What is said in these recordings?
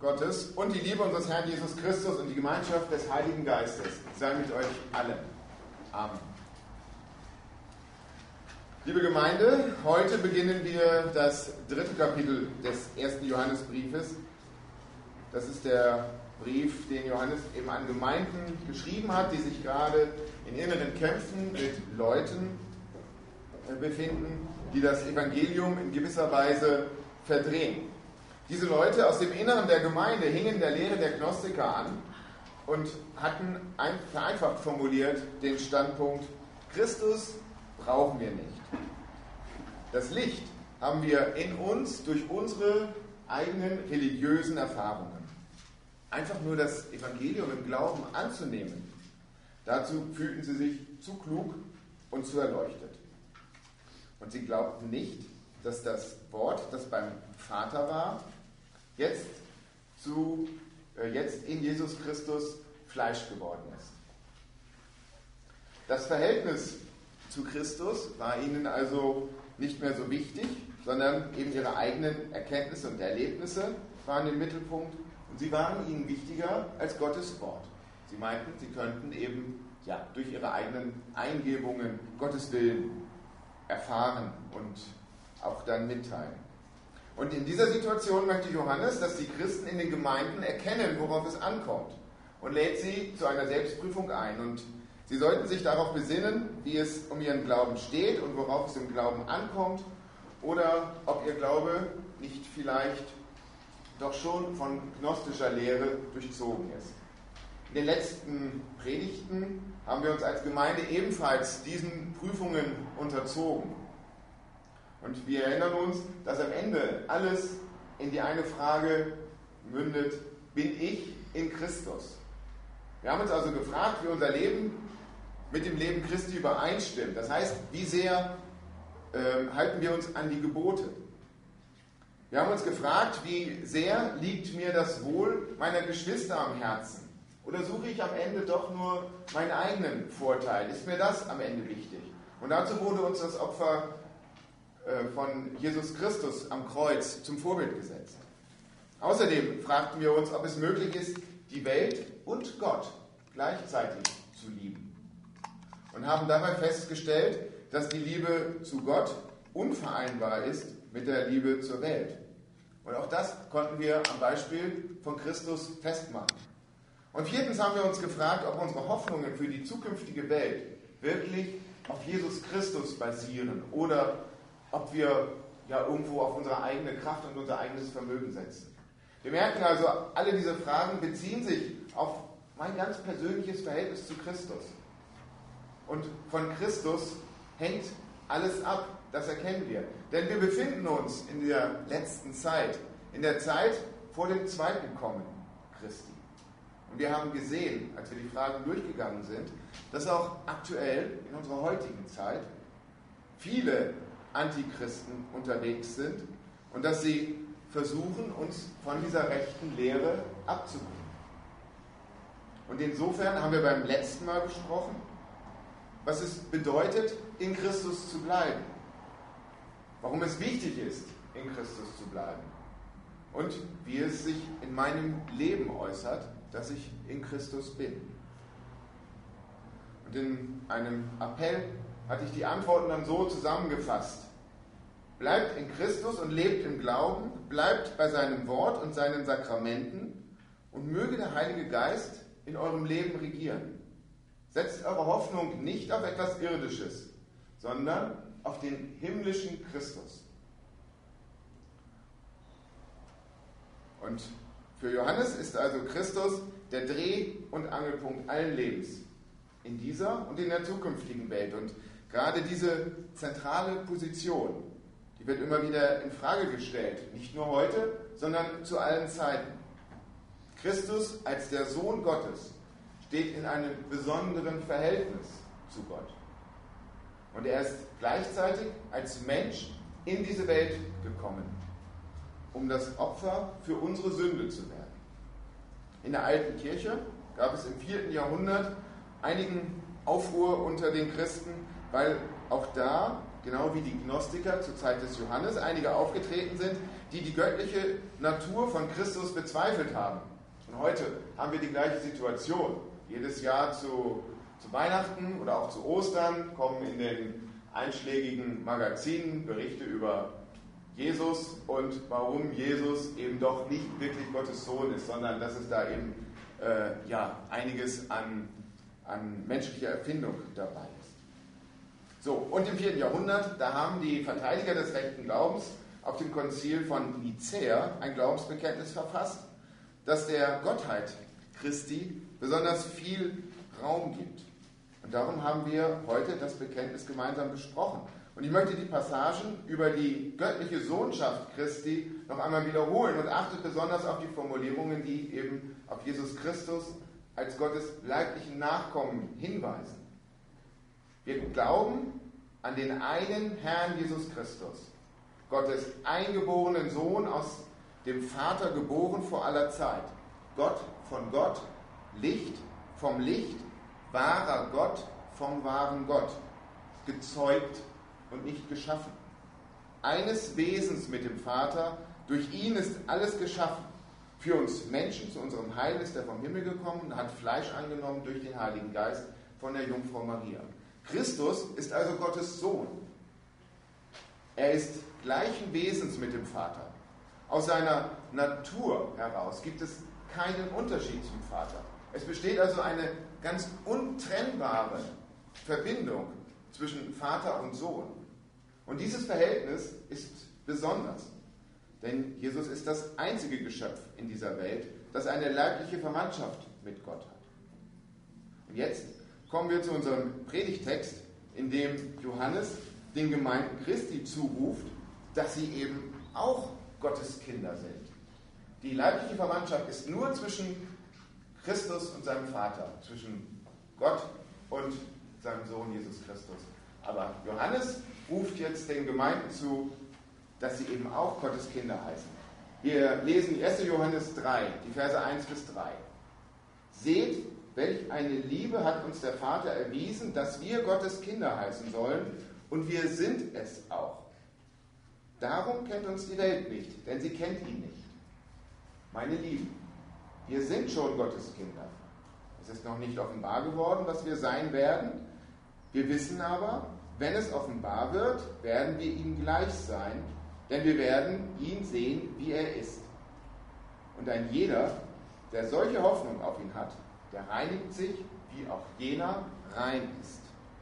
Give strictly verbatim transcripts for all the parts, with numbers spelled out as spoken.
Gottes und die Liebe unseres Herrn Jesus Christus und die Gemeinschaft des Heiligen Geistes sei mit euch allen. Amen. Liebe Gemeinde, heute beginnen wir das dritte Kapitel des ersten Johannesbriefes. Das ist der Brief, den Johannes eben an Gemeinden geschrieben hat, die sich gerade in inneren Kämpfen mit Leuten befinden, die das Evangelium in gewisser Weise verdrehen. Diese Leute aus dem Inneren der Gemeinde hingen der Lehre der Gnostiker an und hatten ein, vereinfacht formuliert den Standpunkt, Christus brauchen wir nicht. Das Licht haben wir in uns durch unsere eigenen religiösen Erfahrungen. Einfach nur das Evangelium im Glauben anzunehmen, dazu fühlten sie sich zu klug und zu erleuchtet. Und sie glaubten nicht, dass das Wort, das beim Vater war, jetzt, zu, äh, jetzt in Jesus Christus Fleisch geworden ist. Das Verhältnis zu Christus war ihnen also nicht mehr so wichtig, sondern eben ihre eigenen Erkenntnisse und Erlebnisse waren im Mittelpunkt und sie waren ihnen wichtiger als Gottes Wort. Sie meinten, sie könnten eben ja, durch ihre eigenen Eingebungen Gottes Willen erfahren und auch dann mitteilen. Und in dieser Situation möchte Johannes, dass die Christen in den Gemeinden erkennen, worauf es ankommt und lädt sie zu einer Selbstprüfung ein. Und sie sollten sich darauf besinnen, wie es um ihren Glauben steht und worauf es im Glauben ankommt oder ob ihr Glaube nicht vielleicht doch schon von gnostischer Lehre durchzogen ist. In den letzten Predigten haben wir uns als Gemeinde ebenfalls diesen Prüfungen unterzogen. Und wir erinnern uns, dass am Ende alles in die eine Frage mündet, bin ich in Christus? Wir haben uns also gefragt, wie unser Leben mit dem Leben Christi übereinstimmt. Das heißt, wie sehr äh, halten wir uns an die Gebote? Wir haben uns gefragt, wie sehr liegt mir das Wohl meiner Geschwister am Herzen? Oder suche ich am Ende doch nur meinen eigenen Vorteil? Ist mir das am Ende wichtig? Und dazu wurde uns das Opfer von Jesus Christus am Kreuz zum Vorbild gesetzt. Außerdem fragten wir uns, ob es möglich ist, die Welt und Gott gleichzeitig zu lieben. Und haben dabei festgestellt, dass die Liebe zu Gott unvereinbar ist mit der Liebe zur Welt. Und auch das konnten wir am Beispiel von Christus festmachen. Und viertens haben wir uns gefragt, ob unsere Hoffnungen für die zukünftige Welt wirklich auf Jesus Christus basieren oder ob wir ja irgendwo auf unsere eigene Kraft und unser eigenes Vermögen setzen. Wir merken also, alle diese Fragen beziehen sich auf mein ganz persönliches Verhältnis zu Christus. Und von Christus hängt alles ab, das erkennen wir. Denn wir befinden uns in der letzten Zeit, in der Zeit vor dem zweiten Kommen Christi. Und wir haben gesehen, als wir die Fragen durchgegangen sind, dass auch aktuell in unserer heutigen Zeit viele Antichristen unterwegs sind und dass sie versuchen, uns von dieser rechten Lehre abzubringen. Und insofern haben wir beim letzten Mal besprochen, was es bedeutet, in Christus zu bleiben. Warum es wichtig ist, in Christus zu bleiben. Und wie es sich in meinem Leben äußert, dass ich in Christus bin. Und in einem Appell hatte ich die Antworten dann so zusammengefasst. Bleibt in Christus und lebt im Glauben, bleibt bei seinem Wort und seinen Sakramenten und möge der Heilige Geist in eurem Leben regieren. Setzt eure Hoffnung nicht auf etwas Irdisches, sondern auf den himmlischen Christus. Und für Johannes ist also Christus der Dreh- und Angelpunkt allen Lebens, in dieser und in der zukünftigen Welt. Und gerade diese zentrale Position, die wird immer wieder in Frage gestellt, nicht nur heute, sondern zu allen Zeiten. Christus als der Sohn Gottes steht in einem besonderen Verhältnis zu Gott. Und er ist gleichzeitig als Mensch in diese Welt gekommen, um das Opfer für unsere Sünde zu werden. In der alten Kirche gab es im vierten Jahrhundert einigen Aufruhr unter den Christen, weil auch da, genau wie die Gnostiker zur Zeit des Johannes, einige aufgetreten sind, die die göttliche Natur von Christus bezweifelt haben. Und heute haben wir die gleiche Situation. Jedes Jahr zu, zu Weihnachten oder auch zu Ostern kommen in den einschlägigen Magazinen Berichte über Jesus und warum Jesus eben doch nicht wirklich Gottes Sohn ist, sondern dass es da eben äh, ja, einiges an, an menschlicher Erfindung dabei ist. So, und im vierten Jahrhundert, da haben die Verteidiger des rechten Glaubens auf dem Konzil von Nicäa ein Glaubensbekenntnis verfasst, das der Gottheit Christi besonders viel Raum gibt. Und darum haben wir heute das Bekenntnis gemeinsam besprochen. Und ich möchte die Passagen über die göttliche Sohnschaft Christi noch einmal wiederholen und achtet besonders auf die Formulierungen, die eben auf Jesus Christus als Gottes leiblichen Nachkommen hinweisen. Wir glauben an den einen Herrn Jesus Christus, Gottes eingeborenen Sohn, aus dem Vater geboren vor aller Zeit, Gott von Gott, Licht vom Licht, wahrer Gott vom wahren Gott, gezeugt und nicht geschaffen. Eines Wesens mit dem Vater, durch ihn ist alles geschaffen. Für uns Menschen, zu unserem Heil ist er vom Himmel gekommen und hat Fleisch angenommen durch den Heiligen Geist von der Jungfrau Maria. Christus ist also Gottes Sohn. Er ist gleichen Wesens mit dem Vater. Aus seiner Natur heraus gibt es keinen Unterschied zum Vater. Es besteht also eine ganz untrennbare Verbindung zwischen Vater und Sohn. Und dieses Verhältnis ist besonders, denn Jesus ist das einzige Geschöpf in dieser Welt, das eine leibliche Verwandtschaft mit Gott hat. Und jetzt kommen wir zu unserem Predigtext, in dem Johannes den Gemeinden Christi zuruft, dass sie eben auch Gottes Kinder sind. Die leibliche Verwandtschaft ist nur zwischen Christus und seinem Vater, zwischen Gott und seinem Sohn Jesus Christus. Aber Johannes ruft jetzt den Gemeinden zu, dass sie eben auch Gottes Kinder heißen. Wir lesen erster Johannes drei, die Verse eins bis drei. Seht, welch eine Liebe hat uns der Vater erwiesen, dass wir Gottes Kinder heißen sollen, und wir sind es auch. Darum kennt uns die Welt nicht, denn sie kennt ihn nicht. Meine Lieben, wir sind schon Gottes Kinder. Es ist noch nicht offenbar geworden, was wir sein werden. Wir wissen aber, wenn es offenbar wird, werden wir ihm gleich sein, denn wir werden ihn sehen, wie er ist. Und ein jeder, der solche Hoffnung auf ihn hat, der reinigt sich, wie auch jener rein ist.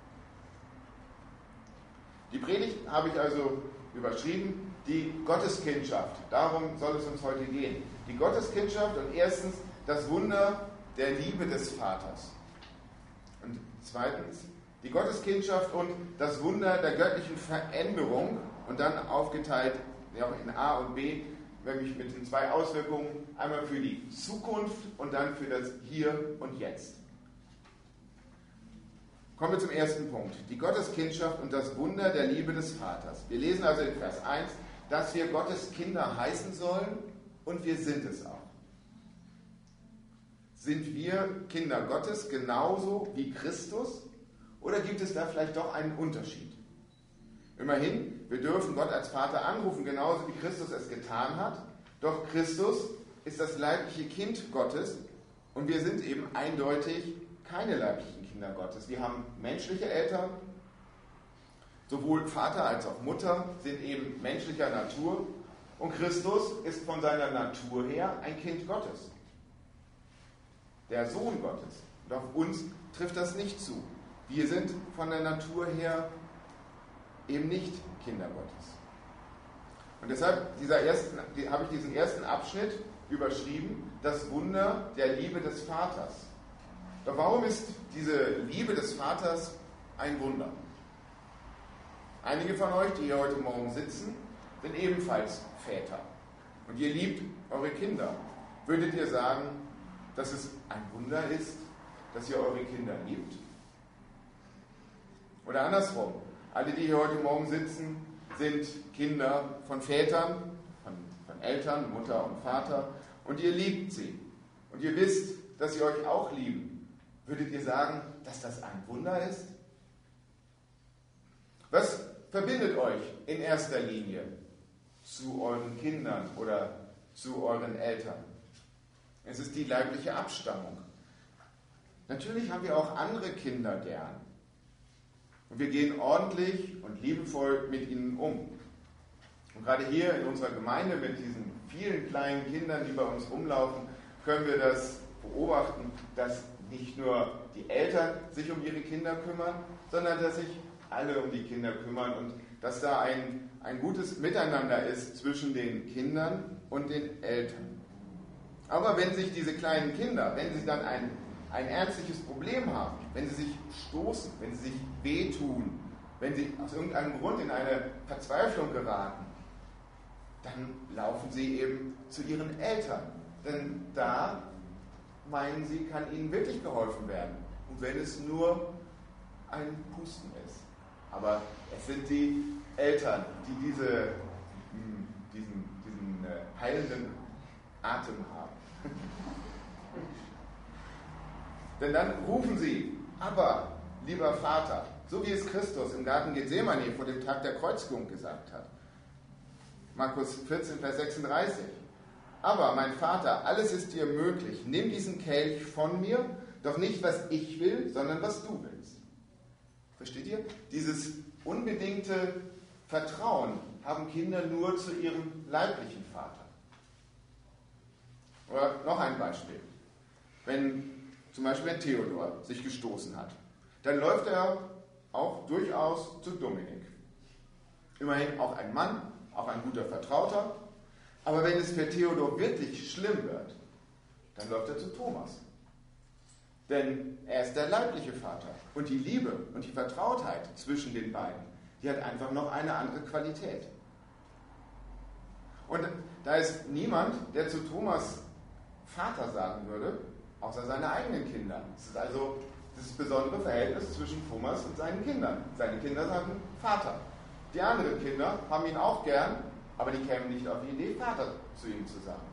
Die Predigt habe ich also überschrieben, die Gotteskindschaft. Darum soll es uns heute gehen. Die Gotteskindschaft und erstens das Wunder der Liebe des Vaters. Und zweitens die Gotteskindschaft und das Wunder der göttlichen Veränderung und dann aufgeteilt ja, in A und B, nämlich mit den zwei Auswirkungen, einmal für die Zukunft und dann für das Hier und Jetzt. Kommen wir zum ersten Punkt, die Gotteskindschaft und das Wunder der Liebe des Vaters. Wir lesen also in Vers eins, dass wir Gottes Kinder heißen sollen und wir sind es auch. Sind wir Kinder Gottes genauso wie Christus oder gibt es da vielleicht doch einen Unterschied? Immerhin, wir dürfen Gott als Vater anrufen, genauso wie Christus es getan hat, doch Christus ist das leibliche Kind Gottes und wir sind eben eindeutig keine leiblichen Kinder Gottes. Wir haben menschliche Eltern, sowohl Vater als auch Mutter sind eben menschlicher Natur und Christus ist von seiner Natur her ein Kind Gottes, der Sohn Gottes. Und auf uns trifft das nicht zu. Wir sind von der Natur her eben nicht Kinder Gottes. Und deshalb dieser ersten, die, habe ich diesen ersten Abschnitt überschrieben, das Wunder der Liebe des Vaters. Doch warum ist diese Liebe des Vaters ein Wunder? Einige von euch, die hier heute Morgen sitzen, sind ebenfalls Väter. Und ihr liebt eure Kinder. Würdet ihr sagen, dass es ein Wunder ist, dass ihr eure Kinder liebt? Oder andersrum, alle, die hier heute Morgen sitzen, sind Kinder von Vätern, von, von Eltern, Mutter und Vater, und ihr liebt sie. Und ihr wisst, dass sie euch auch lieben. Würdet ihr sagen, dass das ein Wunder ist? Was verbindet euch in erster Linie zu euren Kindern oder zu euren Eltern. Es ist die leibliche Abstammung. Natürlich haben wir auch andere Kinder gern. Und wir gehen ordentlich und liebevoll mit ihnen um. Und gerade hier in unserer Gemeinde mit diesen vielen kleinen Kindern, die bei uns rumlaufen, können wir das beobachten, dass nicht nur die Eltern sich um ihre Kinder kümmern, sondern dass sich alle um die Kinder kümmern und dass da ein, ein gutes Miteinander ist zwischen den Kindern und den Eltern. Aber wenn sich diese kleinen Kinder, wenn sie dann ein, ein ernstliches Problem haben, wenn sie sich stoßen, wenn sie sich wehtun, wenn sie aus irgendeinem Grund in eine Verzweiflung geraten, dann laufen sie eben zu ihren Eltern. Denn da meinen sie, kann ihnen wirklich geholfen werden. Und wenn es nur ein Pusten ist. Aber es sind die Eltern, die diese, diesen, diesen heilenden Atem haben. Denn dann rufen sie, aber, lieber Vater, so wie es Christus im Garten Gethsemane vor dem Tag der Kreuzigung gesagt hat. Markus vierzehn, Vers sechsunddreißig. Aber, mein Vater, alles ist dir möglich. Nimm diesen Kelch von mir, doch nicht, was ich will, sondern was du willst. Versteht ihr? Dieses unbedingte Vertrauen haben Kinder nur zu ihrem leiblichen Vater. Oder noch ein Beispiel. Wenn zum Beispiel ein Theodor sich gestoßen hat, dann läuft er auch durchaus zu Dominik. Immerhin auch ein Mann, auch ein guter Vertrauter. Aber wenn es für Theodor wirklich schlimm wird, dann läuft er zu Thomas. Denn er ist der leibliche Vater. Und die Liebe und die Vertrautheit zwischen den beiden, die hat einfach noch eine andere Qualität. Und da ist niemand, der zu Thomas Vater sagen würde, außer seine eigenen Kinder. Es ist also das besondere Verhältnis zwischen Thomas und seinen Kindern. Seine Kinder sagen Vater. Die anderen Kinder haben ihn auch gern, aber die kämen nicht auf die Idee, Vater zu ihm zu sagen.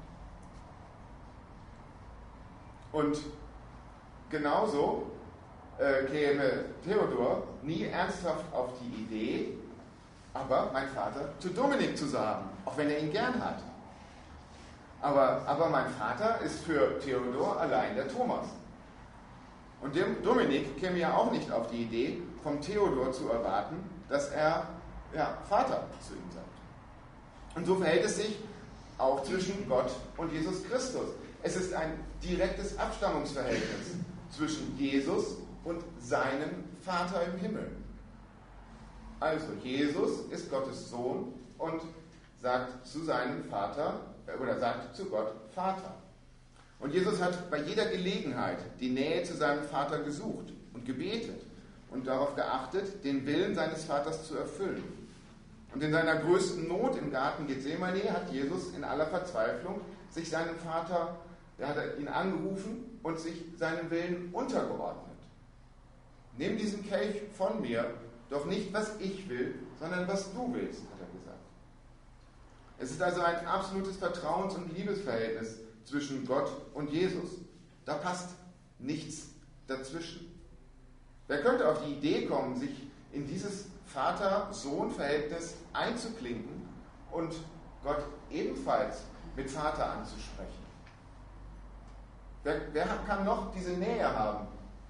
Und genauso äh, käme Theodor nie ernsthaft auf die Idee, aber mein Vater zu Dominik zu sagen, auch wenn er ihn gern hat. Aber, aber mein Vater ist für Theodor allein der Thomas. Und dem Dominik käme ja auch nicht auf die Idee, vom Theodor zu erwarten, dass er ja, Vater zu ihm sagt. Und so verhält es sich auch zwischen Gott und Jesus Christus. Es ist ein direktes Abstammungsverhältnis zwischen Jesus und seinem Vater im Himmel. Also Jesus ist Gottes Sohn und sagt zu seinem Vater, oder sagt zu Gott Vater. Und Jesus hat bei jeder Gelegenheit die Nähe zu seinem Vater gesucht und gebetet und darauf geachtet, den Willen seines Vaters zu erfüllen. Und in seiner größten Not im Garten Gethsemane hat Jesus in aller Verzweiflung sich seinem Vater, er hat ihn angerufen und sich seinem Willen untergeordnet. Nimm diesen Kelch von mir, doch nicht, was ich will, sondern was du willst, hat er gesagt. Es ist also ein absolutes Vertrauens- und Liebesverhältnis zwischen Gott und Jesus. Da passt nichts dazwischen. Wer könnte auf die Idee kommen, sich in dieses Vater-Sohn-Verhältnis einzuklinken und Gott ebenfalls mit Vater anzusprechen? Wer, wer kann noch diese Nähe haben?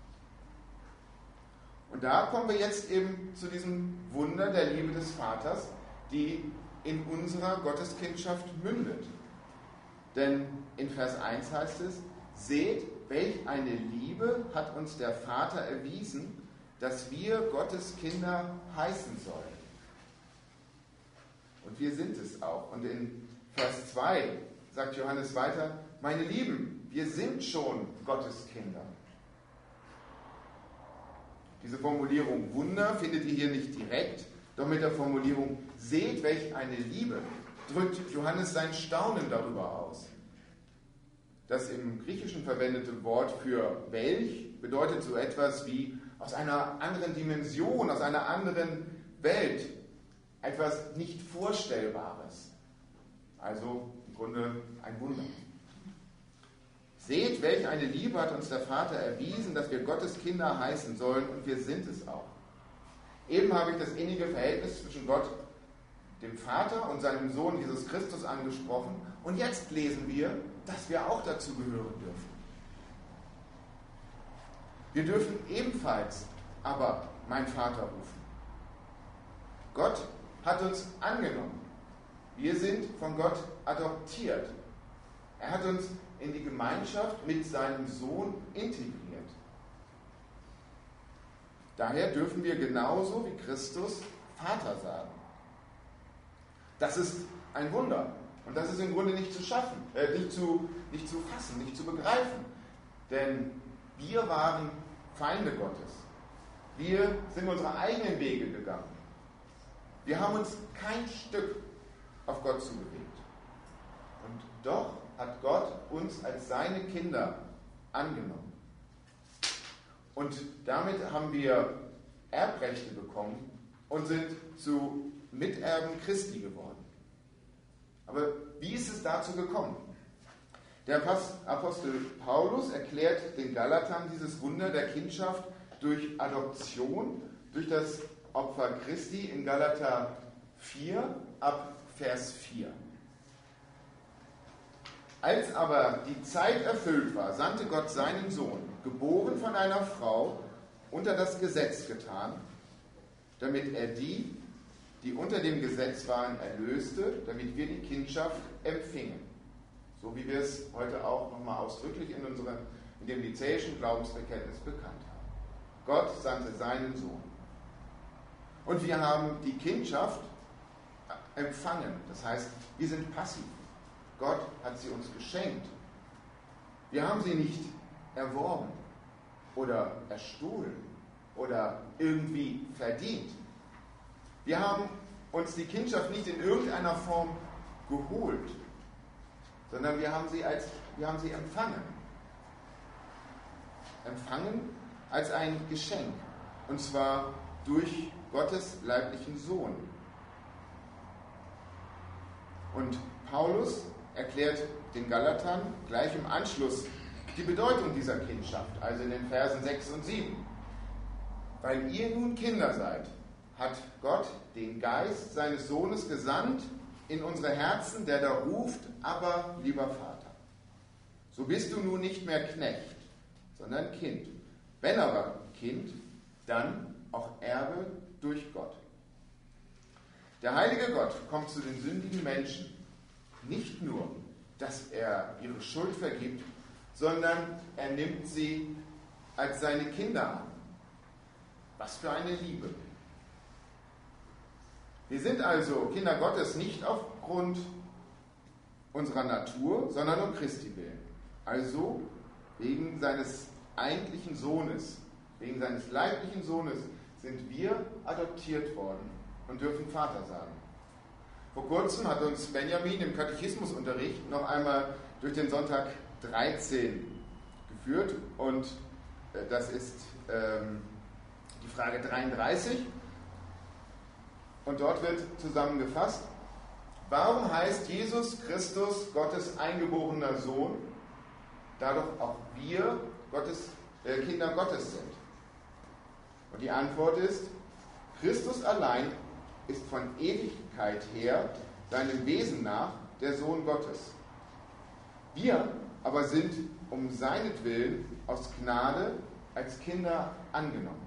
Und da kommen wir jetzt eben zu diesem Wunder der Liebe des Vaters, die in unserer Gotteskindschaft mündet. Denn in Vers eins heißt es, seht, welch eine Liebe hat uns der Vater erwiesen, dass wir Gottes Kinder heißen sollen. Und wir sind es auch. Und in Vers zwei sagt Johannes weiter, meine Lieben, wir sind schon Gottes Kinder. Diese Formulierung Wunder findet ihr hier nicht direkt, doch mit der Formulierung seht, welch eine Liebe drückt Johannes sein Staunen darüber aus. Das im Griechischen verwendete Wort für welch bedeutet so etwas wie aus einer anderen Dimension, aus einer anderen Welt, etwas nicht Vorstellbares. Also im Grunde ein Wunder. Seht, welch eine Liebe hat uns der Vater erwiesen, dass wir Gottes Kinder heißen sollen, und wir sind es auch. Eben habe ich das innige Verhältnis zwischen Gott dem Vater und seinem Sohn Jesus Christus angesprochen. Und jetzt lesen wir, dass wir auch dazu gehören dürfen. Wir dürfen ebenfalls aber mein Vater rufen. Gott hat uns angenommen. Wir sind von Gott adoptiert. Er hat uns in die Gemeinschaft mit seinem Sohn integriert. Daher dürfen wir genauso wie Christus Vater sagen. Das ist ein Wunder. Und das ist im Grunde nicht zu schaffen, äh, nicht zu, nicht zu fassen, nicht zu begreifen. Denn wir waren Feinde Gottes. Wir sind unsere eigenen Wege gegangen. Wir haben uns kein Stück auf Gott zubewegt. Und doch hat Gott uns als seine Kinder angenommen. Und damit haben wir Erbrechte bekommen und sind zu Miterben Christi geworden. Aber wie ist es dazu gekommen? Der Apostel Paulus erklärt den Galatern dieses Wunder der Kindschaft durch Adoption, durch das Opfer Christi in Galater vier ab Vers vier. Als aber die Zeit erfüllt war, sandte Gott seinen Sohn, geboren von einer Frau, unter das Gesetz getan, damit er die, die unter dem Gesetz waren, erlöste, damit wir die Kindschaft empfingen. So wie wir es heute auch nochmal ausdrücklich in, unserem, in dem nizäischen Glaubensbekenntnis bekannt haben. Gott sandte seinen Sohn. Und wir haben die Kindschaft empfangen. Das heißt, wir sind passiv. Gott hat sie uns geschenkt. Wir haben sie nicht erworben oder erstohlen oder irgendwie verdient. Wir haben uns die Kindschaft nicht in irgendeiner Form geholt, sondern wir haben sie, als, wir haben sie empfangen. Empfangen als ein Geschenk. Und zwar durch Gottes leiblichen Sohn. Und Paulus erklärt den Galatern gleich im Anschluss die Bedeutung dieser Kindschaft, also in den Versen sechs und sieben. Weil ihr nun Kinder seid, hat Gott den Geist seines Sohnes gesandt in unsere Herzen, der da ruft, aber lieber Vater. So bist du nun nicht mehr Knecht, sondern Kind. Wenn aber Kind, dann auch Erbe durch Gott. Der heilige Gott kommt zu den sündigen Menschen nicht nur, dass er ihre Schuld vergibt, sondern er nimmt sie als seine Kinder an. Was für eine Liebe! Wir sind also Kinder Gottes nicht aufgrund unserer Natur, sondern um Christi willen. Also wegen seines eigentlichen Sohnes, wegen seines leiblichen Sohnes sind wir adoptiert worden und dürfen Vater sagen. Vor kurzem hat uns Benjamin im Katechismusunterricht noch einmal durch den Sonntag dreizehn geführt und das ist ähm, die Frage dreiunddreißig und dort wird zusammengefasst, warum heißt Jesus Christus Gottes eingeborener Sohn, da doch auch wir Gottes, äh, Kinder Gottes sind? Und die Antwort ist, Christus allein ist von Ewigkeit her seinem Wesen nach der Sohn Gottes. Wir aber sind um seinetwillen aus Gnade als Kinder angenommen.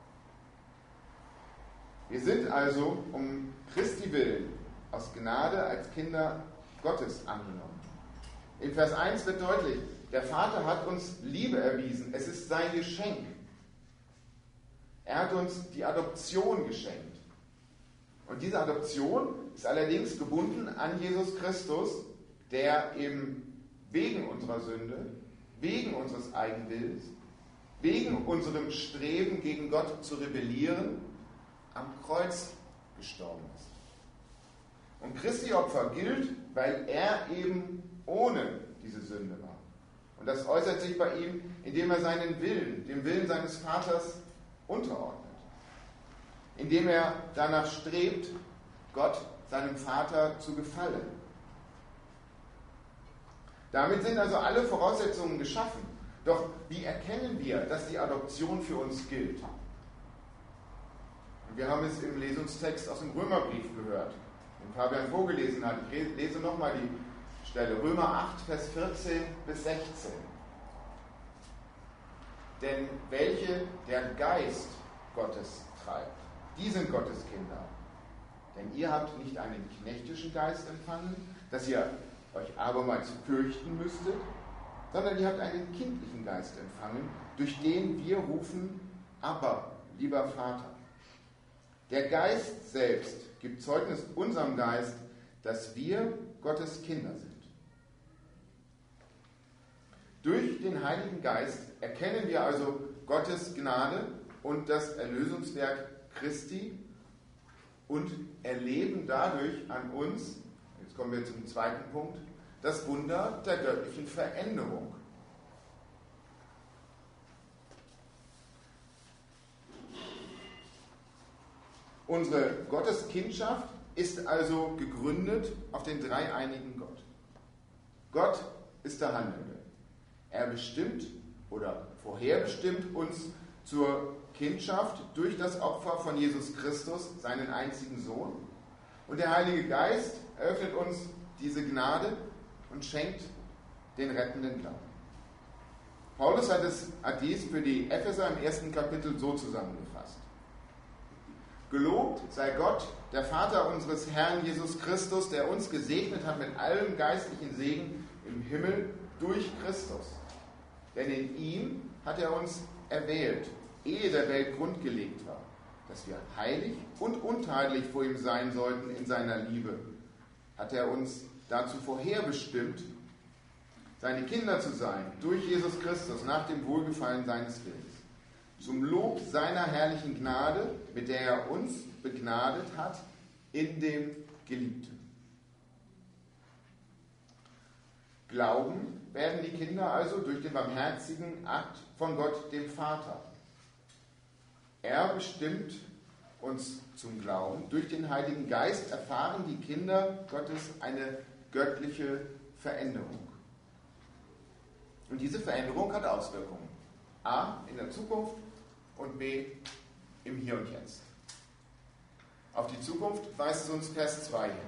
Wir sind also um Christi willen aus Gnade als Kinder Gottes angenommen. In Vers eins wird deutlich, der Vater hat uns Liebe erwiesen. Es ist sein Geschenk. Er hat uns die Adoption geschenkt. Und diese Adoption ist allerdings gebunden an Jesus Christus, der eben wegen unserer Sünde, wegen unseres Eigenwillens, wegen unserem Streben gegen Gott zu rebellieren, am Kreuz gestorben ist. Und Christi Opfer gilt, weil er eben ohne diese Sünde war. Und das äußert sich bei ihm, indem er seinen Willen, dem Willen seines Vaters, unterordnet. Indem er danach strebt, Gott, seinem Vater, zu gefallen. Damit sind also alle Voraussetzungen geschaffen. Doch wie erkennen wir, dass die Adoption für uns gilt? Und wir haben es im Lesungstext aus dem Römerbrief gehört. den Fabian vorgelesen hat. Ich lese nochmal die Stelle, Römer acht, Vers vierzehn bis sechzehn. Denn welche der Geist Gottes treibt, die sind Gottes Kinder. Denn ihr habt nicht einen knechtischen Geist empfangen, dass ihr euch abermals fürchten müsstet, sondern ihr habt einen kindlichen Geist empfangen, durch den wir rufen, Abba, lieber Vater. Der Geist selbst gibt Zeugnis unserem Geist, dass wir Gottes Kinder sind. Durch den Heiligen Geist erkennen wir also Gottes Gnade und das Erlösungswerk Christi und erleben dadurch an uns, jetzt kommen wir zum zweiten Punkt, das Wunder der göttlichen Veränderung. Unsere Gotteskindschaft ist also gegründet auf den dreieinigen Gott. Gott ist der Handelnde. Er bestimmt oder vorherbestimmt uns zur Kindschaft durch das Opfer von Jesus Christus, seinen einzigen Sohn. Und der Heilige Geist eröffnet uns diese Gnade und schenkt den rettenden Glauben. Paulus hat, es, hat dies für die Epheser im ersten Kapitel so zusammengefasst. Gelobt sei Gott, der Vater unseres Herrn Jesus Christus, der uns gesegnet hat mit allem geistlichen Segen im Himmel durch Christus. Denn in ihm hat er uns erwählt, ehe der Welt Grund gelegt war, dass wir heilig und untadelig vor ihm sein sollten in seiner Liebe. Hat er uns dazu vorherbestimmt, seine Kinder zu sein, durch Jesus Christus, nach dem Wohlgefallen seines Willens. Zum Lob seiner herrlichen Gnade, mit der er uns begnadet hat, in dem Geliebten. Glauben werden die Kinder also durch den barmherzigen Akt von Gott, dem Vater. Er bestimmt uns zum Glauben. Durch den Heiligen Geist erfahren die Kinder Gottes eine göttliche Veränderung. Und diese Veränderung hat Auswirkungen. A, in der Zukunft und B, im Hier und Jetzt. Auf die Zukunft weist es uns Vers zwei hin.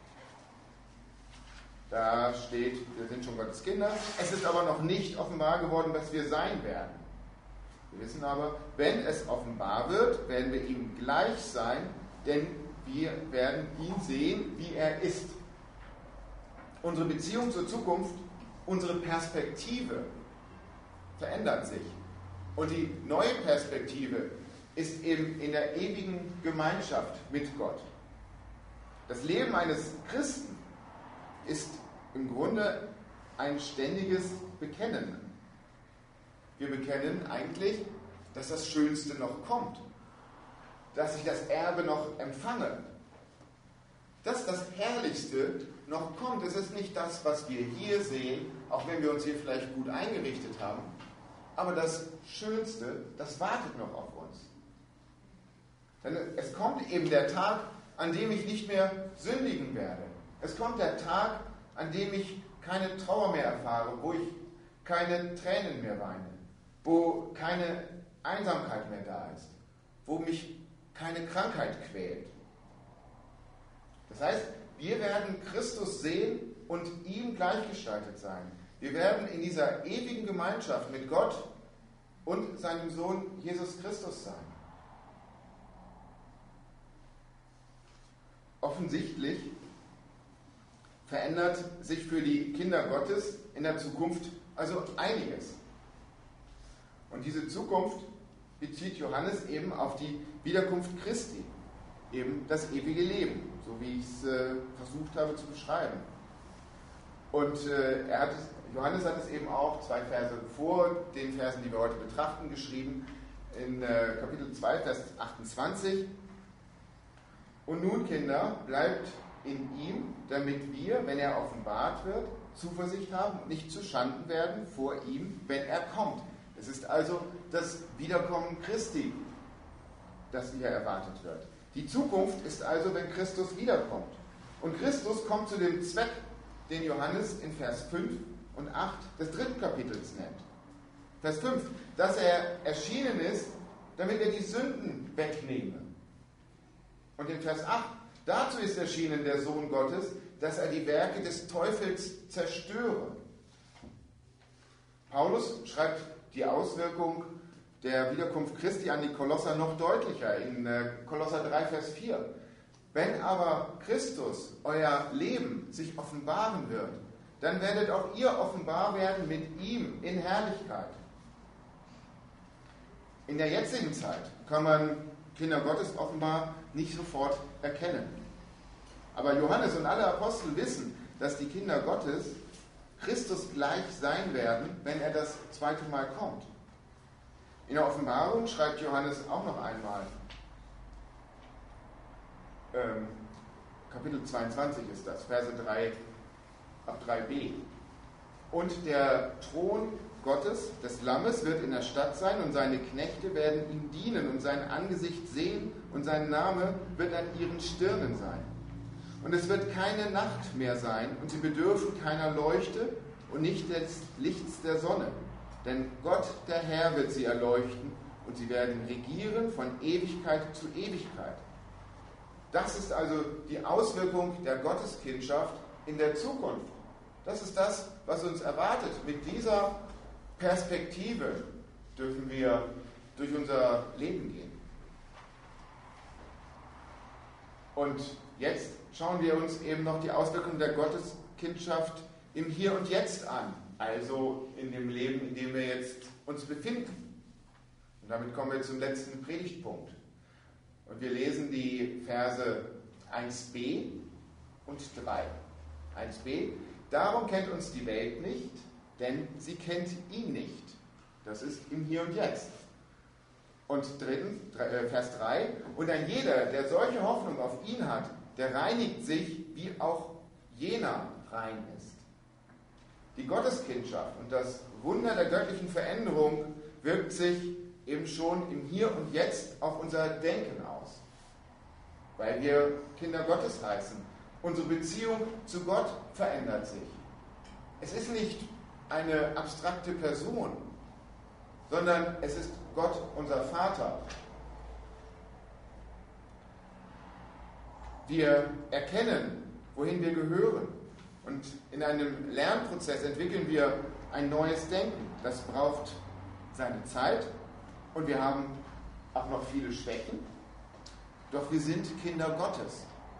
Da steht, wir sind schon Gottes Kinder. Es ist aber noch nicht offenbar geworden, was wir sein werden. Wir wissen aber, wenn es offenbar wird, werden wir ihm gleich sein, denn wir werden ihn sehen, wie er ist. Unsere Beziehung zur Zukunft, unsere Perspektive verändert sich. Und die neue Perspektive ist eben in der ewigen Gemeinschaft mit Gott. Das Leben eines Christen ist im Grunde ein ständiges Bekennen. Wir bekennen eigentlich, dass das Schönste noch kommt, dass ich das Erbe noch empfange, dass das Herrlichste noch kommt. Es ist nicht das, was wir hier sehen, auch wenn wir uns hier vielleicht gut eingerichtet haben, aber das Schönste, das wartet noch auf uns. Denn es kommt eben der Tag, an dem ich nicht mehr sündigen werde. Es kommt der Tag, an dem ich keine Trauer mehr erfahre, wo ich keine Tränen mehr weine, wo keine Einsamkeit mehr da ist, wo mich keine Krankheit quält. Das heißt, wir werden Christus sehen und ihm gleichgestaltet sein. Wir werden in dieser ewigen Gemeinschaft mit Gott und seinem Sohn Jesus Christus sein. Offensichtlich verändert sich für die Kinder Gottes in der Zukunft also einiges. Und diese Zukunft bezieht Johannes eben auf die Wiederkunft Christi, eben das ewige Leben, so wie ich es äh, versucht habe zu beschreiben. Und äh, er hat es, Johannes hat es eben auch zwei Verse vor den Versen, die wir heute betrachten, geschrieben, in äh, Kapitel zwei, Vers achtundzwanzig. Und nun, Kinder, bleibt in ihm, damit wir, wenn er offenbart wird, Zuversicht haben und nicht zu Schanden werden vor ihm, wenn er kommt. Es ist also das Wiederkommen Christi, das hier erwartet wird. Die Zukunft ist also, wenn Christus wiederkommt. Und Christus kommt zu dem Zweck, den Johannes in Vers fünf und acht des dritten Kapitels nennt. Vers fünf, dass er erschienen ist, damit er die Sünden wegnehme. Und in Vers acht, Dazu ist erschienen der Sohn Gottes, dass er die Werke des Teufels zerstöre. Paulus schreibt die Auswirkung der Wiederkunft Christi an die Kolosser noch deutlicher in Kolosser drei, Vers vier. Wenn aber Christus, euer Leben, sich offenbaren wird, dann werdet auch ihr offenbar werden mit ihm in Herrlichkeit. In der jetzigen Zeit kann man Kinder Gottes offenbar nicht sofort erkennen. Aber Johannes und alle Apostel wissen, dass die Kinder Gottes Christus gleich sein werden, wenn er das zweite Mal kommt. In der Offenbarung schreibt Johannes auch noch einmal, ähm, Kapitel zweiundzwanzig ist das, Verse drei ab drei b. Und der Thron Gottes, des Lammes, wird in der Stadt sein und seine Knechte werden ihm dienen und sein Angesicht sehen und sein Name wird an ihren Stirnen sein. Und es wird keine Nacht mehr sein und sie bedürfen keiner Leuchte und nicht des Lichts der Sonne. Denn Gott, der Herr, wird sie erleuchten und sie werden regieren von Ewigkeit zu Ewigkeit. Das ist also die Auswirkung der Gotteskindschaft in der Zukunft. Das ist das, was uns erwartet. Mit dieser Perspektive dürfen wir durch unser Leben gehen. Und jetzt schauen wir uns eben noch die Auswirkungen der Gotteskindschaft im Hier und Jetzt an, also in dem Leben, in dem wir jetzt uns befinden. Und damit kommen wir zum letzten Predigtpunkt. Und wir lesen die Verse eins b und drei. eins b. Darum kennt uns die Welt nicht, denn sie kennt ihn nicht. Das ist im Hier und Jetzt. Und drittens, Vers drei. Und ein jeder, der solche Hoffnung auf ihn hat, der reinigt sich, wie auch jener rein ist. Die Gotteskindschaft und das Wunder der göttlichen Veränderung wirkt sich eben schon im Hier und Jetzt auf unser Denken aus. Weil wir Kinder Gottes heißen. Unsere Beziehung zu Gott verändert sich. Es ist nicht eine abstrakte Person, sondern es ist Gott, unser Vater. Wir erkennen, wohin wir gehören. Und in einem Lernprozess entwickeln wir ein neues Denken. Das braucht seine Zeit und wir haben auch noch viele Schwächen. Doch wir sind Kinder Gottes.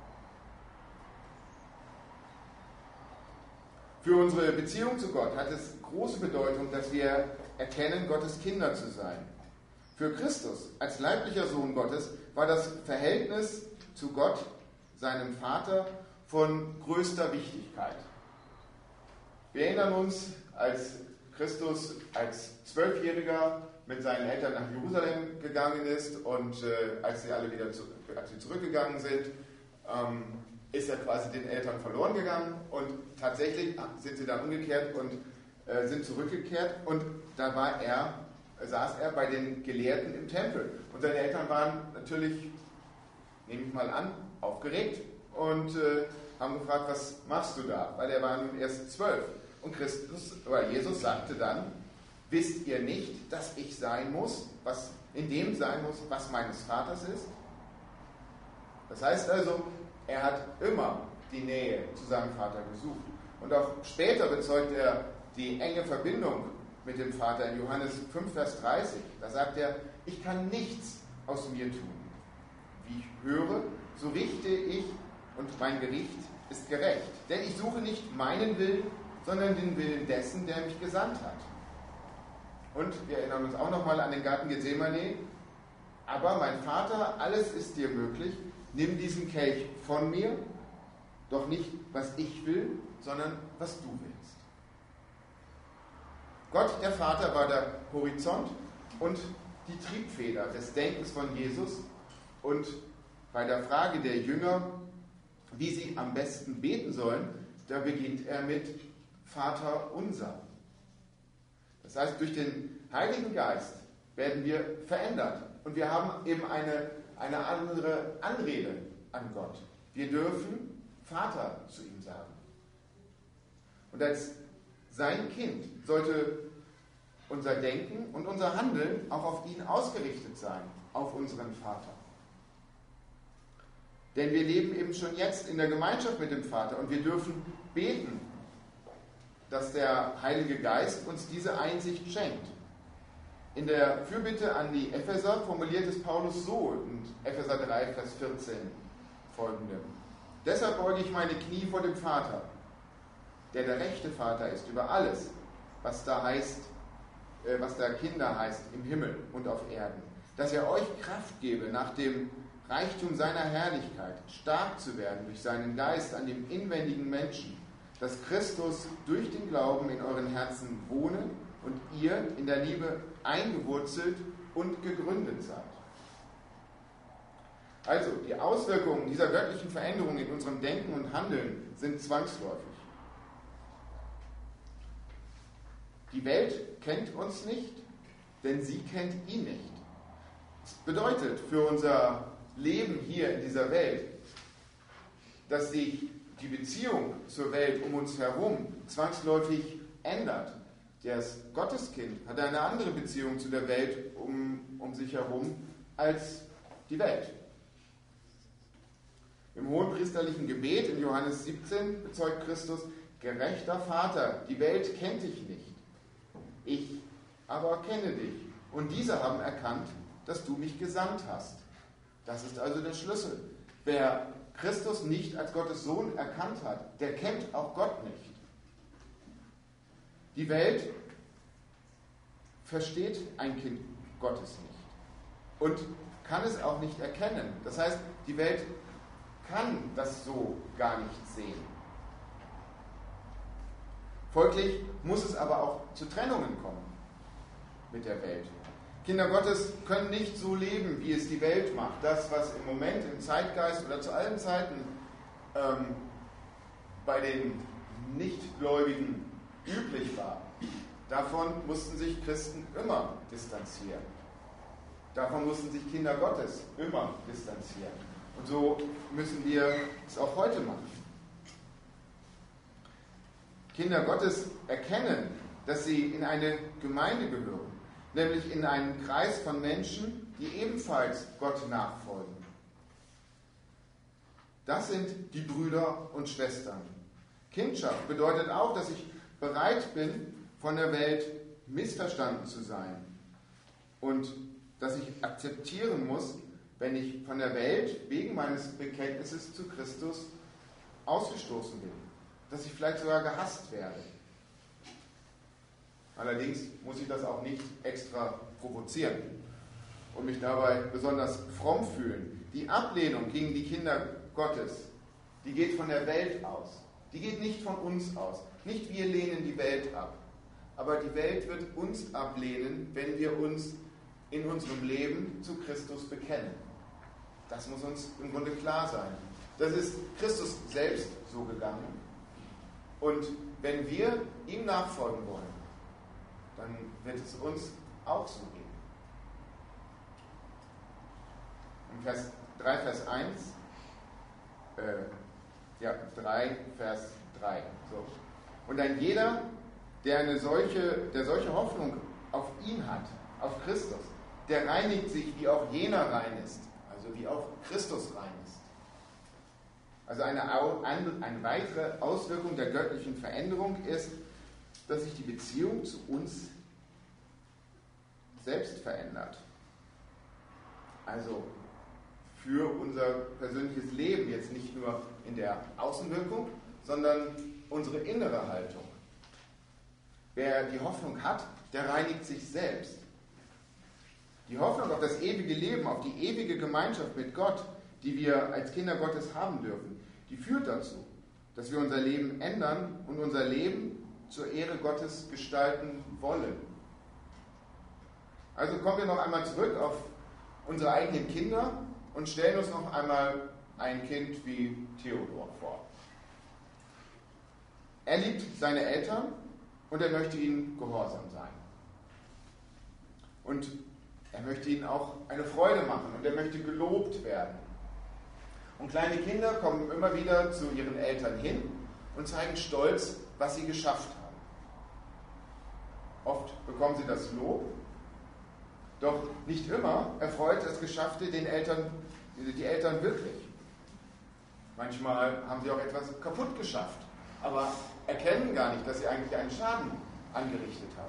Für unsere Beziehung zu Gott hat es große Bedeutung, dass wir erkennen, Gottes Kinder zu sein. Für Christus als leiblicher Sohn Gottes war das Verhältnis zu Gott, seinem Vater, von größter Wichtigkeit. Wir erinnern uns, als Christus als Zwölfjähriger mit seinen Eltern nach Jerusalem gegangen ist und äh, als sie alle wieder zu, als sie zurückgegangen sind, ähm, ist er quasi den Eltern verloren gegangen und tatsächlich sind sie dann umgekehrt und äh, sind zurückgekehrt und da war er, saß er bei den Gelehrten im Tempel und seine Eltern waren natürlich, nehme ich mal an, aufgeregt und äh, haben gefragt, was machst du da? Weil er war nun erst zwölf. Und Christus, oder Jesus sagte dann, wisst ihr nicht, dass ich sein muss, was in dem sein muss, was meines Vaters ist? Das heißt also, er hat immer die Nähe zu seinem Vater gesucht. Und auch später bezeugt er die enge Verbindung mit dem Vater in Johannes fünf, Vers dreißig. Da sagt er, ich kann nichts aus mir tun. Wie ich höre, so richte ich und mein Gericht ist gerecht. Denn ich suche nicht meinen Willen, sondern den Willen dessen, der mich gesandt hat. Und wir erinnern uns auch nochmal an den Garten Gethsemane. Aber mein Vater, alles ist dir möglich. Nimm diesen Kelch von mir, doch nicht, was ich will, sondern was du willst. Gott, der Vater, war der Horizont und die Triebfeder des Denkens von Jesus. Und bei der Frage der Jünger, wie sie am besten beten sollen, da beginnt er mit Vater unser. Das heißt, durch den Heiligen Geist werden wir verändert. Und wir haben eben eine, eine andere Anrede an Gott. Wir dürfen Vater zu ihm sagen. Und als sein Kind sollte unser Denken und unser Handeln auch auf ihn ausgerichtet sein, auf unseren Vater. Denn wir leben eben schon jetzt in der Gemeinschaft mit dem Vater und wir dürfen beten, dass der Heilige Geist uns diese Einsicht schenkt. In der Fürbitte an die Epheser formuliert es Paulus so in Epheser drei, Vers vierzehn folgende. Deshalb beuge ich meine Knie vor dem Vater, der der rechte Vater ist über alles, was da heißt, äh, was da Kinder heißt im Himmel und auf Erden, dass er euch Kraft gebe, nach dem Reichtum seiner Herrlichkeit stark zu werden durch seinen Geist an dem inwendigen Menschen, dass Christus durch den Glauben in euren Herzen wohne und ihr in der Liebe eingewurzelt und gegründet seid. Also, die Auswirkungen dieser göttlichen Veränderung in unserem Denken und Handeln sind zwangsläufig. Die Welt kennt uns nicht, denn sie kennt ihn nicht. Das bedeutet für unser Leben hier in dieser Welt, dass sich die Beziehung zur Welt um uns herum zwangsläufig ändert. Das Gotteskind hat eine andere Beziehung zu der Welt um, um sich herum als die Welt. Im hohenpriesterlichen Gebet in Johannes siebzehn bezeugt Christus: Gerechter Vater, die Welt kennt dich nicht, ich aber kenne dich. Und diese haben erkannt, dass du mich gesandt hast. Das ist also der Schlüssel. Wer Christus nicht als Gottes Sohn erkannt hat, der kennt auch Gott nicht. Die Welt versteht ein Kind Gottes nicht und kann es auch nicht erkennen. Das heißt, die Welt kann das so gar nicht sehen. Folglich muss es aber auch zu Trennungen kommen mit der Welt. Kinder Gottes können nicht so leben, wie es die Welt macht. Das, was im Moment im Zeitgeist oder zu allen Zeiten ähm, bei den Nichtgläubigen üblich war. Davon mussten sich Christen immer distanzieren. Davon mussten sich Kinder Gottes immer distanzieren. Und so müssen wir es auch heute machen. Kinder Gottes erkennen, dass sie in eine Gemeinde gehören, nämlich in einen Kreis von Menschen, die ebenfalls Gott nachfolgen. Das sind die Brüder und Schwestern. Kindschaft bedeutet auch, dass ich bereit bin, von der Welt missverstanden zu sein und dass ich akzeptieren muss, wenn ich von der Welt wegen meines Bekenntnisses zu Christus ausgestoßen bin, dass ich vielleicht sogar gehasst werde. Allerdings muss ich das auch nicht extra provozieren und mich dabei besonders fromm fühlen. Die Ablehnung gegen die Kinder Gottes, die geht von der Welt aus. Die geht nicht von uns aus. Nicht wir lehnen die Welt ab. Aber die Welt wird uns ablehnen, wenn wir uns in unserem Leben zu Christus bekennen. Das muss uns im Grunde klar sein. Das ist Christus selbst so gegangen. Und wenn wir ihm nachfolgen wollen, dann wird es uns auch so gehen. In Vers drei, Vers eins, äh, ja, drei, Vers drei. So. Und ein jeder, der eine solche, der solche Hoffnung auf ihn hat, auf Christus, der reinigt sich, wie auch jener rein ist, also wie auch Christus rein ist. Also eine, eine weitere Auswirkung der göttlichen Veränderung ist, dass sich die Beziehung zu uns selbst verändert. Also für unser persönliches Leben, jetzt nicht nur in der Außenwirkung, sondern unsere innere Haltung. Wer die Hoffnung hat, der reinigt sich selbst. Die Hoffnung auf das ewige Leben, auf die ewige Gemeinschaft mit Gott, die wir als Kinder Gottes haben dürfen, die führt dazu, dass wir unser Leben ändern und unser Leben zur Ehre Gottes gestalten wollen. Also kommen wir noch einmal zurück auf unsere eigenen Kinder und stellen uns noch einmal ein Kind wie Theodor vor. Er liebt seine Eltern und er möchte ihnen gehorsam sein. Und er möchte ihnen auch eine Freude machen und er möchte gelobt werden. Und kleine Kinder kommen immer wieder zu ihren Eltern hin und zeigen stolz, was sie geschafft haben. Oft bekommen sie das Lob, doch nicht immer erfreut das Geschaffte den Eltern, die Eltern wirklich. Manchmal haben sie auch etwas kaputt geschafft, aber erkennen gar nicht, dass sie eigentlich einen Schaden angerichtet haben.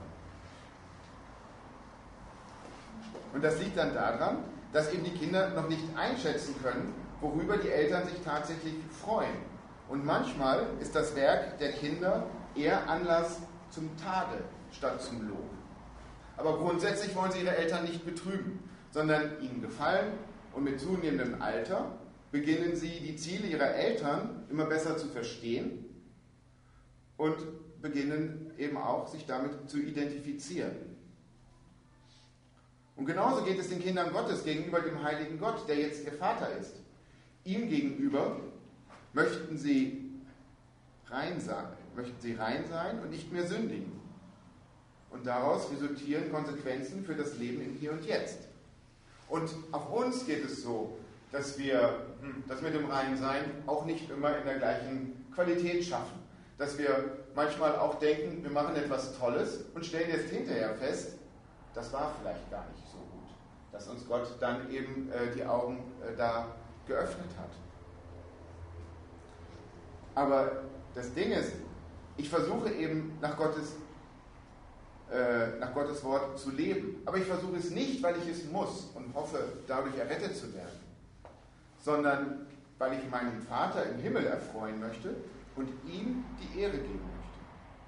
Und das liegt dann daran, dass eben die Kinder noch nicht einschätzen können, worüber die Eltern sich tatsächlich freuen. Und manchmal ist das Werk der Kinder eher Anlass zum Tadel statt zum Lob. Aber grundsätzlich wollen sie ihre Eltern nicht betrüben, sondern ihnen gefallen, und mit zunehmendem Alter beginnen sie, die Ziele ihrer Eltern immer besser zu verstehen und beginnen eben auch, sich damit zu identifizieren. Und genauso geht es den Kindern Gottes gegenüber dem heiligen Gott, der jetzt ihr Vater ist. Ihm gegenüber möchten sie rein sein, möchten sie rein sein und nicht mehr sündigen. Und daraus resultieren Konsequenzen für das Leben im Hier und Jetzt. Und auch uns geht es so, dass wir das mit dem Reinsein auch nicht immer in der gleichen Qualität schaffen. Dass wir manchmal auch denken, wir machen etwas Tolles und stellen jetzt hinterher fest, das war vielleicht gar nicht so gut. Dass uns Gott dann eben äh, die Augen äh, da geöffnet hat. Aber das Ding ist, ich versuche eben nach Gottes, äh, nach Gottes Wort zu leben. Aber ich versuche es nicht, weil ich es muss und hoffe, dadurch errettet zu werden, sondern weil ich meinen Vater im Himmel erfreuen möchte und ihm die Ehre geben möchte.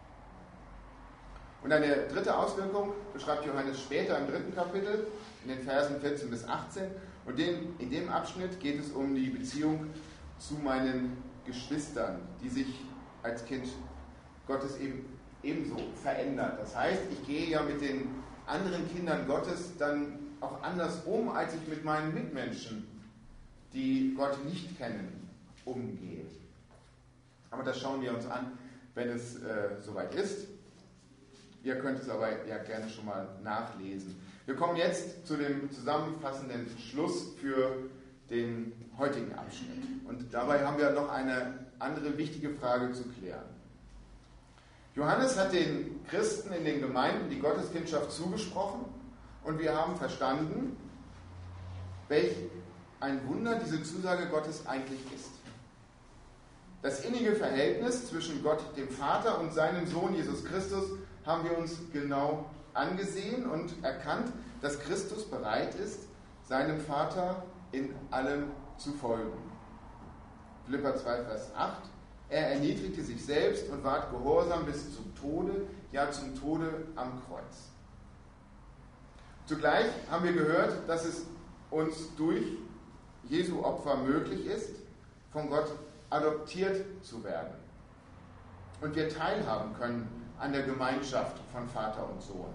Und eine dritte Auswirkung beschreibt Johannes später im dritten Kapitel, in den Versen vierzehn bis achtzehn. Und den, in dem Abschnitt geht es um die Beziehung zu meinen Geschwistern, die sich als Kind Gottes eben ebenso verändert. Das heißt, ich gehe ja mit den anderen Kindern Gottes dann auch anders um, als ich mit meinen Mitmenschen, die Gott nicht kennen, umgehe. Aber das schauen wir uns an, wenn es äh, soweit ist. Ihr könnt es aber ja gerne schon mal nachlesen. Wir kommen jetzt zu dem zusammenfassenden Schluss für den heutigen Abschnitt. Und dabei haben wir noch eine andere wichtige Frage zu klären. Johannes hat den Christen in den Gemeinden die Gotteskindschaft zugesprochen und wir haben verstanden, welch ein Wunder diese Zusage Gottes eigentlich ist. Das innige Verhältnis zwischen Gott, dem Vater, und seinem Sohn Jesus Christus haben wir uns genau angesehen und erkannt, dass Christus bereit ist, seinem Vater in allem zu folgen. Philipper zwei, Vers acht. Er erniedrigte sich selbst und ward gehorsam bis zum Tode, ja zum Tode am Kreuz. Zugleich haben wir gehört, dass es uns durch Jesu Opfer möglich ist, von Gott adoptiert zu werden. Und wir teilhaben können an der Gemeinschaft von Vater und Sohn.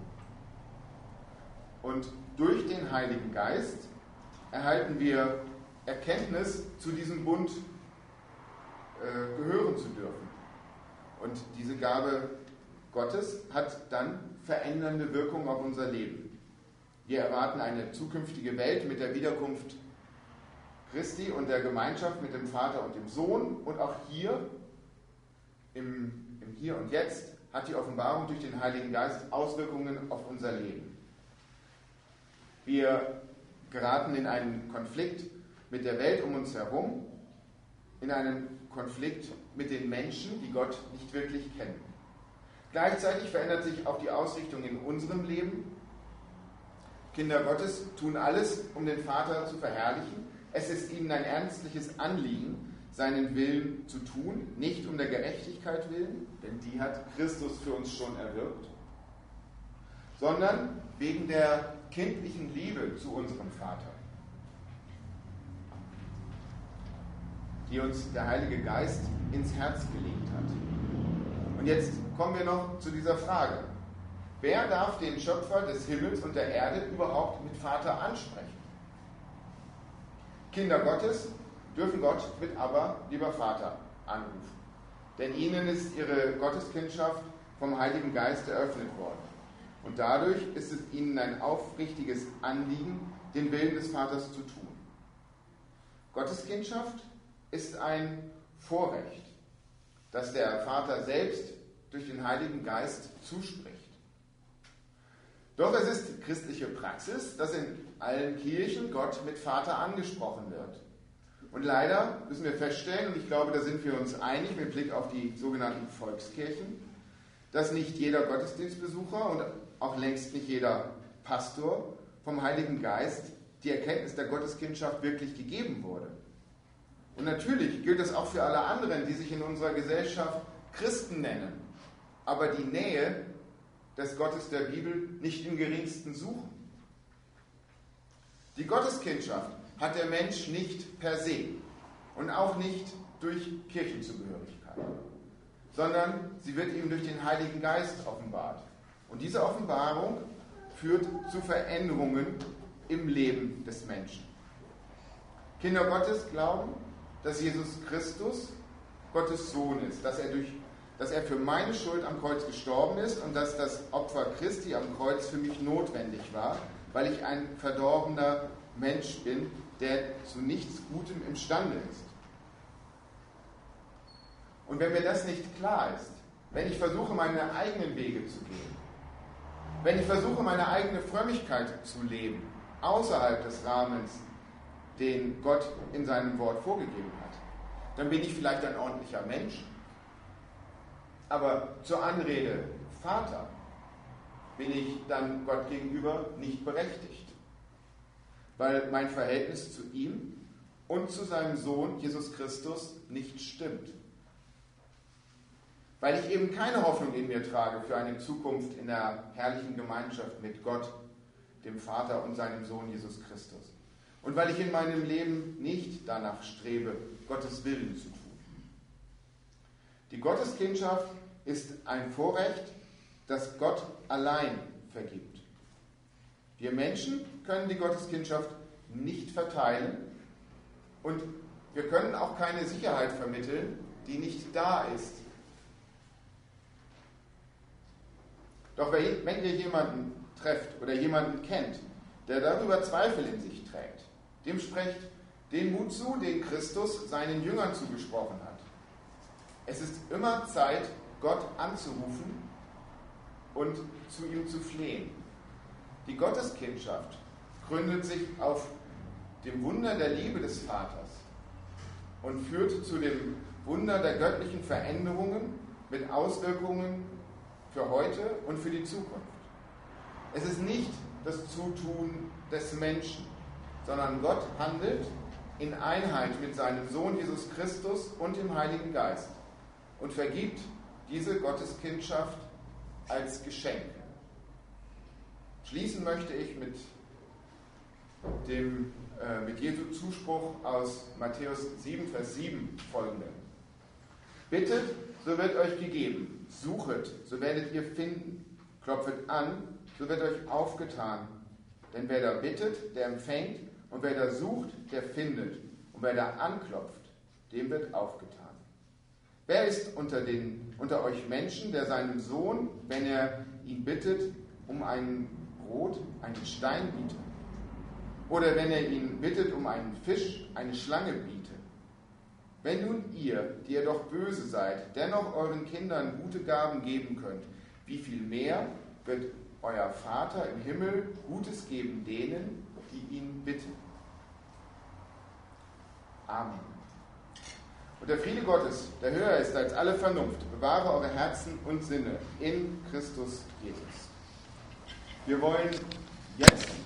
Und durch den Heiligen Geist erhalten wir Erkenntnis, zu diesem Bund äh, gehören zu dürfen. Und diese Gabe Gottes hat dann verändernde Wirkung auf unser Leben. Wir erwarten eine zukünftige Welt mit der Wiederkunft Christi und der Gemeinschaft mit dem Vater und dem Sohn. Und auch hier, im, im Hier und Jetzt, hat die Offenbarung durch den Heiligen Geist Auswirkungen auf unser Leben. Wir geraten in einen Konflikt mit der Welt um uns herum, in einen Konflikt mit den Menschen, die Gott nicht wirklich kennen. Gleichzeitig verändert sich auch die Ausrichtung in unserem Leben. Kinder Gottes tun alles, um den Vater zu verherrlichen. Es ist ihnen ein ernstliches Anliegen, seinen Willen zu tun, nicht um der Gerechtigkeit willen, denn die hat Christus für uns schon erwirkt, sondern wegen der kindlichen Liebe zu unserem Vater, die uns der Heilige Geist ins Herz gelegt hat. Und jetzt kommen wir noch zu dieser Frage. Wer darf den Schöpfer des Himmels und der Erde überhaupt mit Vater ansprechen? Kinder Gottes dürfen Gott mit Aber, lieber Vater, anrufen. Denn ihnen ist ihre Gotteskindschaft vom Heiligen Geist eröffnet worden. Und dadurch ist es ihnen ein aufrichtiges Anliegen, den Willen des Vaters zu tun. Gotteskindschaft ist ein Vorrecht, das der Vater selbst durch den Heiligen Geist zuspricht. Doch es ist christliche Praxis, dass in allen Kirchen Gott mit Vater angesprochen wird. Und leider müssen wir feststellen, und ich glaube, da sind wir uns einig mit Blick auf die sogenannten Volkskirchen, dass nicht jeder Gottesdienstbesucher und auch längst nicht jeder Pastor vom Heiligen Geist die Erkenntnis der Gotteskindschaft wirklich gegeben wurde. Und natürlich gilt das auch für alle anderen, die sich in unserer Gesellschaft Christen nennen, aber die Nähe des Gottes der Bibel nicht im geringsten suchen. Die Gotteskindschaft hat der Mensch nicht per se und auch nicht durch Kirchenzugehörigkeit, sondern sie wird ihm durch den Heiligen Geist offenbart. Und diese Offenbarung führt zu Veränderungen im Leben des Menschen. Kinder Gottes glauben, dass Jesus Christus Gottes Sohn ist, dass er, durch, dass er für meine Schuld am Kreuz gestorben ist und dass das Opfer Christi am Kreuz für mich notwendig war, weil ich ein verdorbener Mensch bin, der zu nichts Gutem imstande ist. Und wenn mir das nicht klar ist, wenn ich versuche, meine eigenen Wege zu gehen, wenn ich versuche, meine eigene Frömmigkeit zu leben, außerhalb des Rahmens, den Gott in seinem Wort vorgegeben hat, dann bin ich vielleicht ein ordentlicher Mensch, aber zur Anrede Vater bin ich dann Gott gegenüber nicht berechtigt, weil mein Verhältnis zu ihm und zu seinem Sohn Jesus Christus nicht stimmt. Weil ich eben keine Hoffnung in mir trage für eine Zukunft in der herrlichen Gemeinschaft mit Gott, dem Vater und seinem Sohn Jesus Christus. Und weil ich in meinem Leben nicht danach strebe, Gottes Willen zu tun. Die Gotteskindschaft ist ein Vorrecht, das Gott allein vergibt. Wir Menschen können die Gotteskindschaft nicht verteilen und wir können auch keine Sicherheit vermitteln, die nicht da ist. Doch wenn ihr jemanden trefft oder jemanden kennt, der darüber Zweifel in sich trägt, dem sprecht den Mut zu, den Christus seinen Jüngern zugesprochen hat. Es ist immer Zeit, Gott anzurufen und zu ihm zu flehen. Die Gotteskindschaft gründet sich auf dem Wunder der Liebe des Vaters und führt zu dem Wunder der göttlichen Veränderungen mit Auswirkungen für heute und für die Zukunft. Es ist nicht das Zutun des Menschen, sondern Gott handelt in Einheit mit seinem Sohn Jesus Christus und dem Heiligen Geist und vergibt diese Gotteskindschaft als Geschenk. Schließen möchte ich mit dem äh, mit Jesu Zuspruch aus Matthäus sieben, Vers sieben folgendem. Bittet, so wird euch gegeben. Suchet, so werdet ihr finden. Klopfet an, so wird euch aufgetan. Denn wer da bittet, der empfängt, und wer da sucht, der findet. Und wer da anklopft, dem wird aufgetan. Wer ist unter, den, unter euch Menschen, der seinem Sohn, wenn er ihn bittet, um ein Brot, einen Stein bietet? Oder wenn er ihn bittet um einen Fisch, eine Schlange bietet? Wenn nun ihr, die ihr doch böse seid, dennoch euren Kindern gute Gaben geben könnt, wie viel mehr wird euer Vater im Himmel Gutes geben denen, die ihn bitten? Amen. Und der Friede Gottes, der höher ist als alle Vernunft, bewahre eure Herzen und Sinne in Christus Jesus. Wir wollen jetzt